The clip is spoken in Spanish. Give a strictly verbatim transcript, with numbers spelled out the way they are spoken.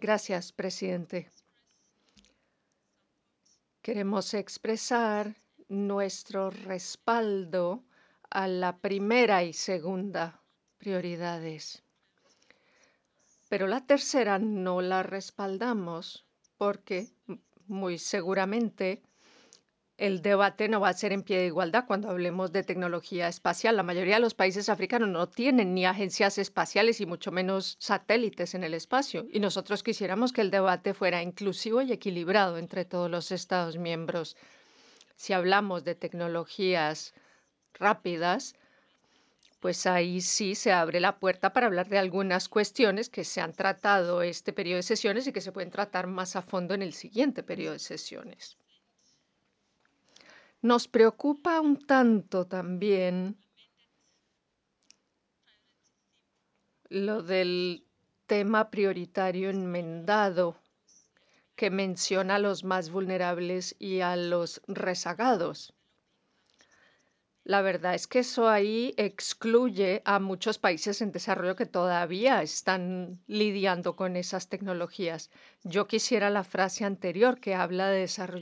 Gracias, presidente. Queremos expresar nuestro respaldo a la primera y segunda prioridades, pero la tercera no la respaldamos porque m- muy seguramente el debate no va a ser en pie de igualdad cuando hablemos de tecnología espacial. La mayoría de los países africanos no tienen ni agencias espaciales y mucho menos satélites en el espacio. Y nosotros quisiéramos que el debate fuera inclusivo y equilibrado entre todos los Estados miembros. Si hablamos de tecnologías rápidas, pues ahí sí se abre la puerta para hablar de algunas cuestiones que se han tratado este periodo de sesiones y que se pueden tratar más a fondo en el siguiente periodo de sesiones. Nos preocupa un tanto también lo del tema prioritario enmendado que menciona a los más vulnerables y a los rezagados. La verdad es que eso ahí excluye a muchos países en desarrollo que todavía están lidiando con esas tecnologías. Yo quisiera la frase anterior que habla de desarrollo